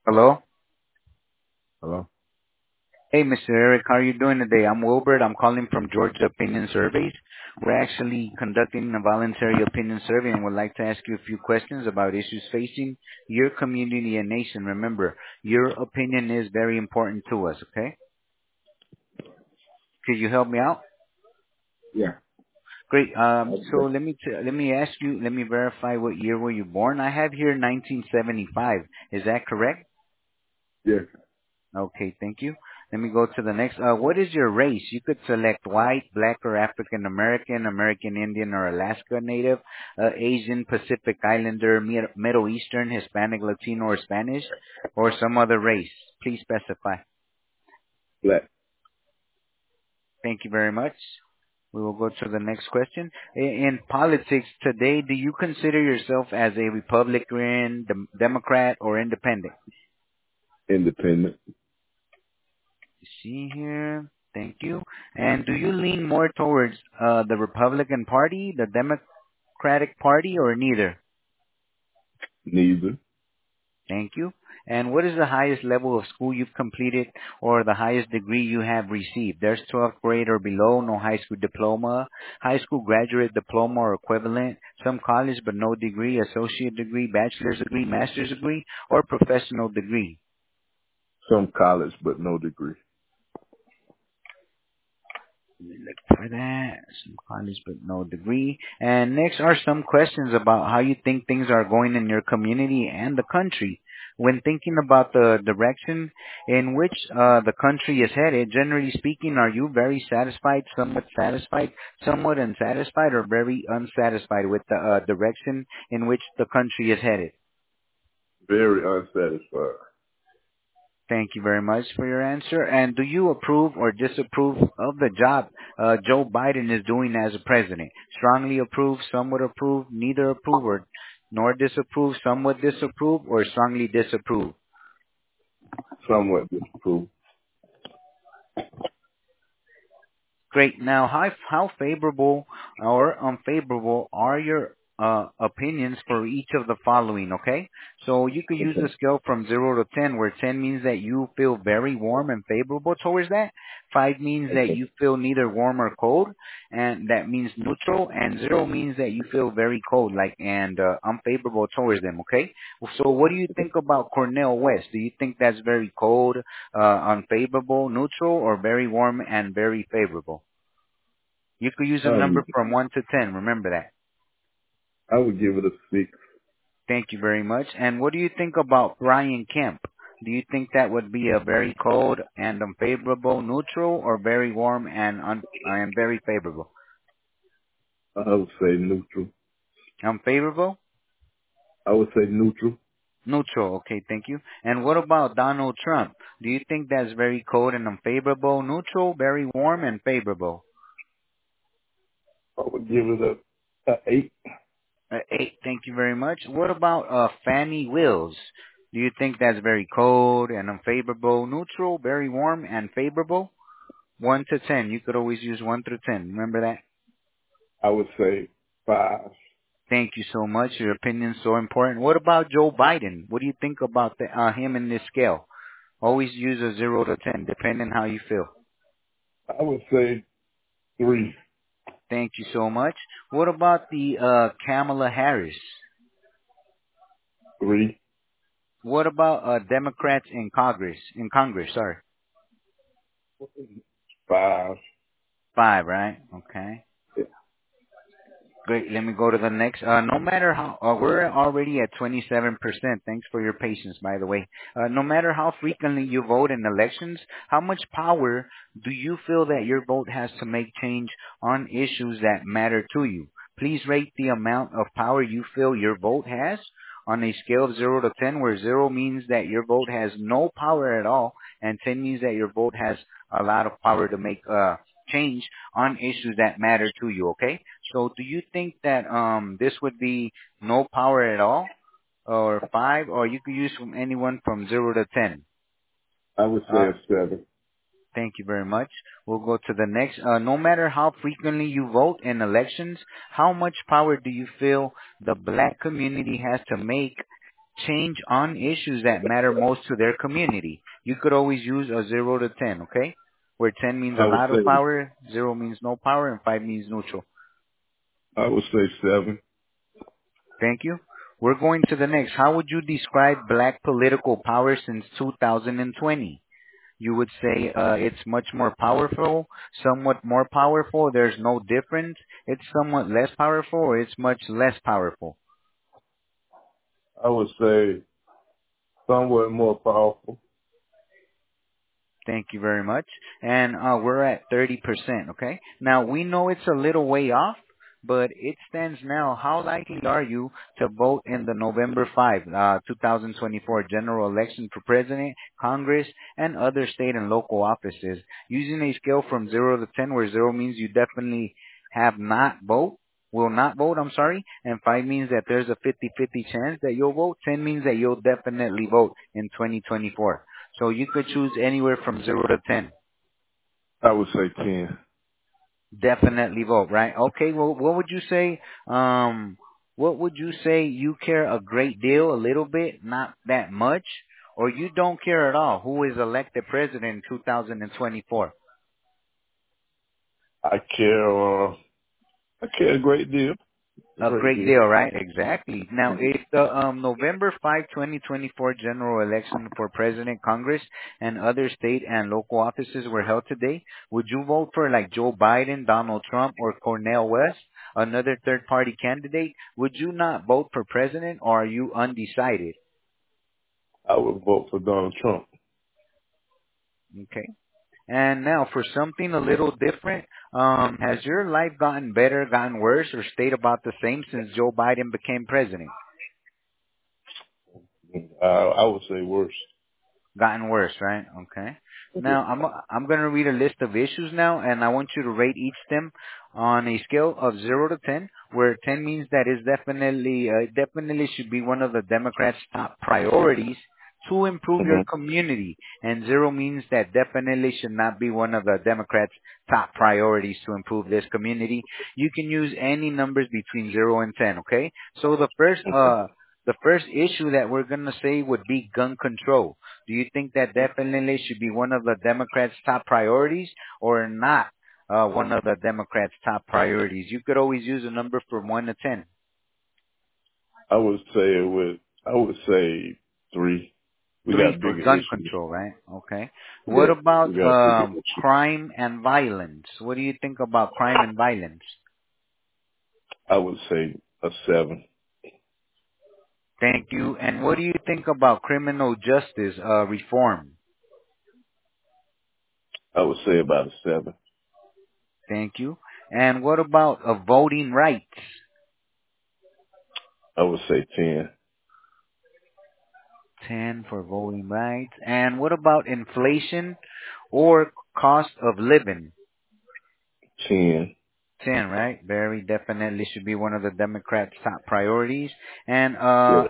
Hello. Hello? Hey, Mr. Eric, how are you doing today? I'm Wilbert. I'm calling from Georgia Opinion Surveys. We're actually conducting a voluntary opinion survey and would like to ask you a few questions about issues facing your community and nation. Remember, your opinion is very important to us, okay? Could you help me out? Yeah. Great. So Okay. let me ask you, let me verify what year were you born? I have here 1975. Is that correct? Yes. Okay, thank you. Let me go to the next. What is your race? You could select white, black, or African American, American Indian, or Alaska Native, Asian, Pacific Islander, Middle Eastern, Hispanic, Latino, or Spanish, or some other race. Please specify. Black. Thank you very much. We will go to the next question. In politics today, do you consider yourself as a Republican, Democrat, or Independent? Independent. See here. Thank you. And do you lean more towards the Republican Party, the Democratic Party, or neither? Neither. Thank you. And what is the highest level of school you've completed or the highest degree you have received? There's 12th grade or below, no high school diploma, high school graduate diploma or equivalent, some college but no degree, associate degree, bachelor's degree, master's degree, or professional degree. Some college, but no degree. Look for that. Some college but no degree. And next are some questions about how you think things are going in your community and the country. When thinking about the direction in which the country is headed, generally speaking, are you very satisfied, somewhat unsatisfied, or very unsatisfied with the direction in which the country is headed? Very unsatisfied. Thank you very much for your answer. And do you approve or disapprove of the job Joe Biden is doing as a president? Strongly approve, somewhat approve, neither approve, or nor disapprove, somewhat disapprove, or strongly disapprove? Somewhat disapproved. Great. Now, how favorable or unfavorable are your opinions for each of the following, okay? So you could use Okay. a scale from 0 to 10, where 10 means that you feel very warm and favorable towards that. 5 means that Okay. you feel neither warm or cold, and that means neutral. And 0 means that you feel very cold, and unfavorable towards them, okay? So what do you think about Cornel West? Do you think that's very cold, unfavorable, neutral, or very warm and very favorable? You could use a I number would, from 1 to 10. Remember that. I would give it a 6. Thank you very much. And what do you think about Brian Kemp? Do you think that would be a very cold and unfavorable neutral, or very warm and and very favorable? I would say neutral. Unfavorable? I would say neutral. Neutral. Okay, thank you. And what about Donald Trump? Do you think that's very cold and unfavorable, neutral, very warm and favorable? I would give it a 8. 8. Thank you very much. What about Fannie Wills? Do you think that's very cold and unfavorable, neutral, very warm and favorable? 1 to 10. You could always use 1 through 10. Remember that? I would say 5. Thank you so much. Your opinion's so important. What about Joe Biden? What do you think about him in this scale? Always use a 0 to 10, depending how you feel. I would say 3. Thank you so much. What about the Kamala Harris? 3. What about Democrats in Congress? Sorry. 5. 5, right? Okay. Yeah. Great. Let me go to the next. No matter how, we're already at 27%. Thanks for your patience, by the way. No matter how frequently you vote in elections, how much power do you feel that your vote has to make change on issues that matter to you? Please rate the amount of power you feel your vote has on a scale of 0 to 10, where 0 means that your vote has no power at all, and 10 means that your vote has a lot of power to make change on issues that matter to you, okay? So do you think that this would be no power at all, or 5, or you could use from anyone from 0 to 10? I would say Uh, a 7. Thank you very much. We'll go to the next. No matter how frequently you vote in elections, how much power do you feel the black community has to make change on issues that matter most to their community. You could always use a 0 to 10, okay? Where 10 means a I would lot of say power, 0 means no power, and 5 means neutral. I would say 7. Thank you. We're going to the next. How would you describe black political power since 2020? You would say it's much more powerful, somewhat more powerful, there's no difference, it's somewhat less powerful, or it's much less powerful. I would say somewhat more powerful. Thank you very much. And we're at 30%, okay? Now, we know it's a little way off, but it stands now. How likely are you to vote in the November 5, 2024 general election for president, Congress, and other state and local offices? Using a scale from 0 to 10, where 0 means you definitely will not vote, I'm sorry, and 5 means that there's a 50-50 chance that you'll vote, 10 means that you'll definitely vote in 2024. So you could choose anywhere from 0 to 10. I would say 10. Definitely vote, right? Okay, well, what would you say? What would you say you care a great deal, a little bit, not that much, or you don't care at all? Who is elected president in 2024? I care a great deal. A A great great deal. deal, right? Exactly. Now, Mhm. if the November 5, 2024 general election for president, Congress, and other state and local offices were held today, would you vote for like Joe Biden, Donald Trump, or Cornel West, another third-party candidate? Would you not vote for president, or are you undecided? I would vote for Donald Trump. Okay. And now for something a little different, has your life gotten better, gotten worse, or stayed about the same since Joe Biden became president? I would say worse. Gotten worse, right? Okay. Now I'm gonna read a list of issues now, and I want you to rate each them on a scale of 0 to 10, where 10 means that is definitely should be one of the Democrats' top priorities to improve your Hmm. community, and 0 means that definitely should not be one of the Democrats' top priorities to improve this community. You can use any numbers between 0 and 10. Okay. So the first issue that we're gonna say would be gun control. Do you think that definitely should be one of the Democrats' top priorities, or not one of the Democrats' top priorities? You could always use a number from 1 to 10. I would say it would. I would say 3. We 3 got for bigger gun issues. control, right? Okay. What Yeah, we about got bigger issues. crime and violence? What do you think about crime and violence? I would say a 7. Thank you. And what do you think about criminal justice reform? I would say about a 7. Thank you. And what about voting rights? I would say 10. 10 for voting rights. And what about inflation or cost of living? 10. 10, right? Very definitely should be one of the Democrats' top priorities. And Yeah.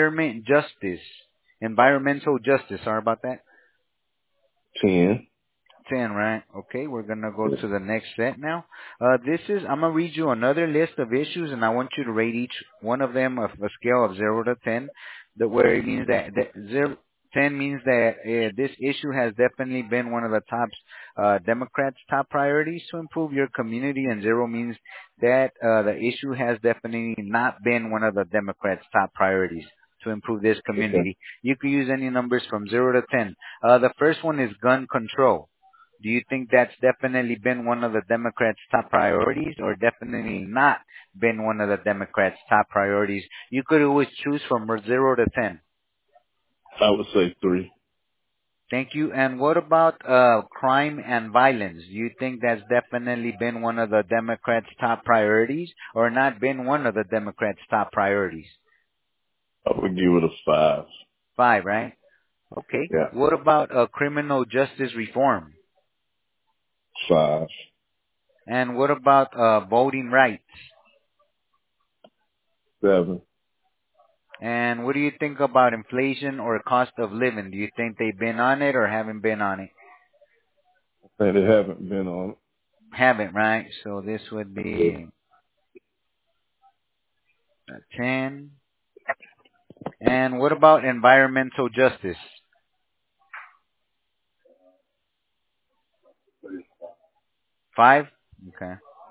environmental justice. Sorry about that. 10. 10, right? Okay, we're gonna go Yeah. to the next set now. I'm gonna read you another list of issues, and I want you to rate each one of them of a scale of 0 to 10. Where it means that 10 means that this issue has definitely been one of the top Democrats' top priorities to improve your community, and 0 means that the issue has definitely not been one of the Democrats' top priorities to improve this Okay. community. You could use any numbers from 0 to 10. The first one is gun control. Do you think that's definitely been one of the Democrats' top priorities, or definitely not been one of the Democrats' top priorities? You could always choose from 0 to 10. I would say 3. Thank you. And what about crime and violence? Do you think that's definitely been one of the Democrats' top priorities, or not been one of the Democrats' top priorities? I would give it a 5. 5, right? Okay. Yeah. What about criminal justice reform? 5. And what about voting rights? 7. And what do you think about inflation or cost of living? Do you think they've been on it or haven't been on it? I think they haven't been on it. Haven't, right? So this would Yeah. be a 10. And what about environmental justice? 5? Okay.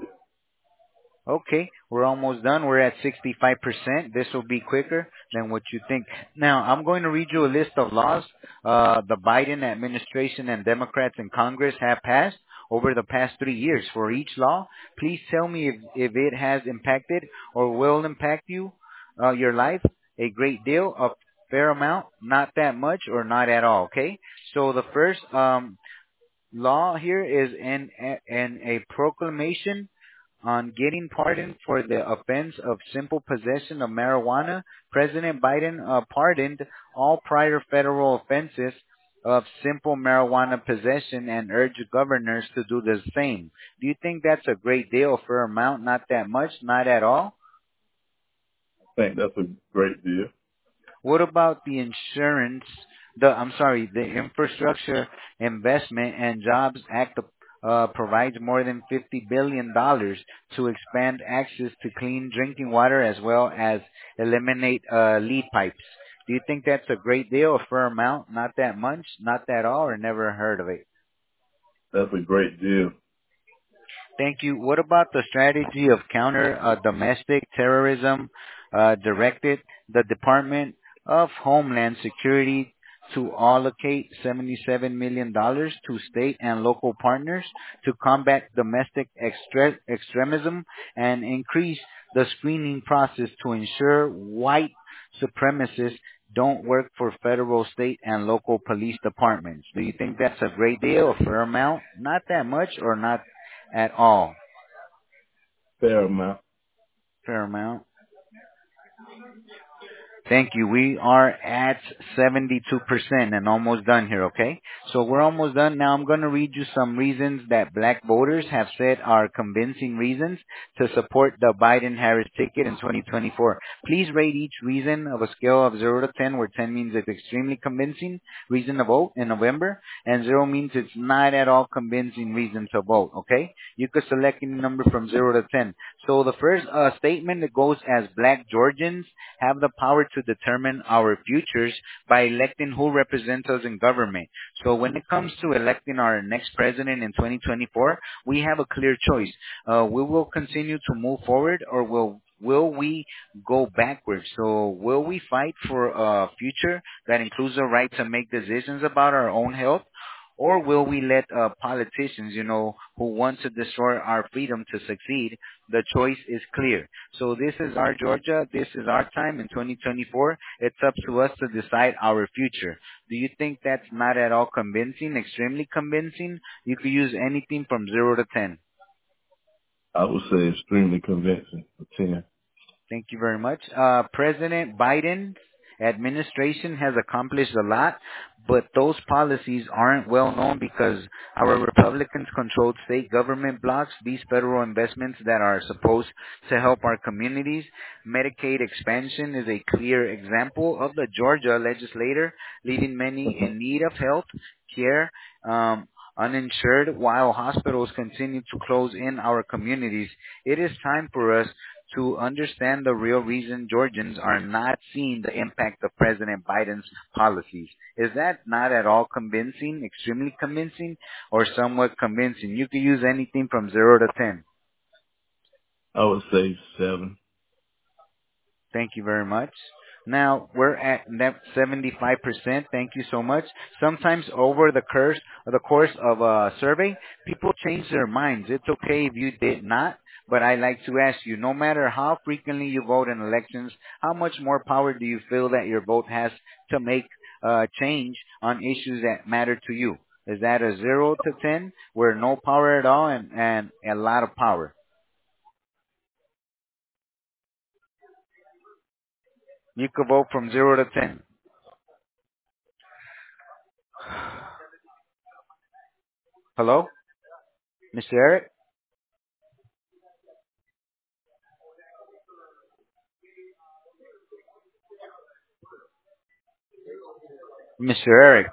Okay, we're almost done. We're at 65%. This will be quicker than what you think. Now, I'm going to read you a list of laws the Biden administration and Democrats in Congress have passed over the past 3 years. For each law, please tell me if it has impacted or will impact you, your life, a great deal, a fair amount, not that much, or not at all. Okay. So the first law here is in a proclamation on getting pardoned for the offense of simple possession of marijuana. President Biden pardoned all prior federal offenses of simple marijuana possession and urged governors to do the same. Do you think that's a great deal for amount? Not that much? Not at all? I think that's a great deal. What about the insurance, the Infrastructure Investment and Jobs Act provides more than $50 billion dollars to expand access to clean drinking water as well as eliminate lead pipes. Do you think that's a great deal, a fair amount, not that much, not that all, or never heard of it? That's a great deal. Thank you. What about the strategy of counter domestic terrorism directed the Department of Homeland Security to allocate $77 million dollars to state and local partners to combat domestic extremism and increase the screening process to ensure white supremacists don't work for federal, state, and local police departments? Do you think that's a great deal, a fair amount, not that much, or not at all? Fair amount. Fair amount. Thank you. We are at 72% and almost done here, okay? So we're almost done. Now I'm going to read you some reasons that black voters have said are convincing reasons to support the Biden-Harris ticket in 2024. Please rate each reason of a scale of 0 to 10, where 10 means it's extremely convincing reason to vote in November, and 0 means it's not at all convincing reason to vote, okay? You could select any number from 0 to 10. So the first statement that goes as black Georgians have the power to determine our futures by electing who represents us in government. So when it comes to electing our next president in 2024, we have a clear choice. We will continue to move forward, or will we go backwards? So will we fight for a future that includes the right to make decisions about our own health? Or will we let politicians, who want to destroy our freedom to succeed? The choice is clear. So this is our Georgia. This is our time in 2024. It's up to us to decide our future. Do you think that's not at all convincing, extremely convincing? You could use anything from 0 to 10. I would say extremely convincing. A 10. Thank you very much. President Biden's administration has accomplished a lot, but those policies aren't well known because our Republicans controlled state government blocks these federal investments that are supposed to help our communities. Medicaid expansion is a clear example of the Georgia legislator leaving many in need of health care uninsured while hospitals continue to close in our communities. It is time for us to understand the real reason Georgians are not seeing the impact of President Biden's policies. Is that not at all convincing, extremely convincing, or somewhat convincing? You can use anything from 0 to 10. I would say 7. Thank you very much. Now we're at 75%. Thank you so much. Sometimes over the course of a survey, people change their minds. It's okay if you did not, but I like to ask you, no matter how frequently you vote in elections, how much more power do you feel that your vote has to make change on issues that matter to you? Is that a 0 to 10, where no power at all and a lot of power? You could vote from 0 to 10. Hello, Mr. Eric? Mr. Eric?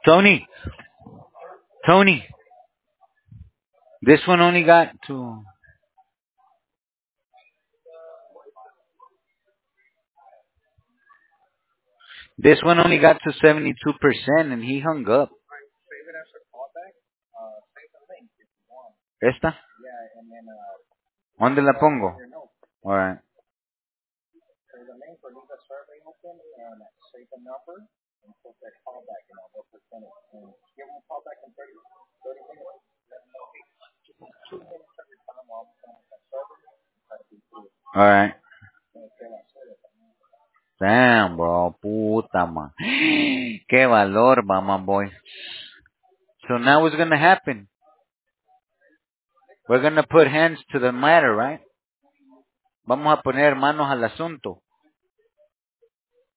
Tony, Tony, this one only got to. This one only got to 72%, and he hung up. Esta? ¿Dónde la pongo? All right. All right. Damn, bro. Puta, man. Qué valor, mama boy. So now what's going to happen? We're going to put hands to the matter, right? Vamos a poner manos al asunto.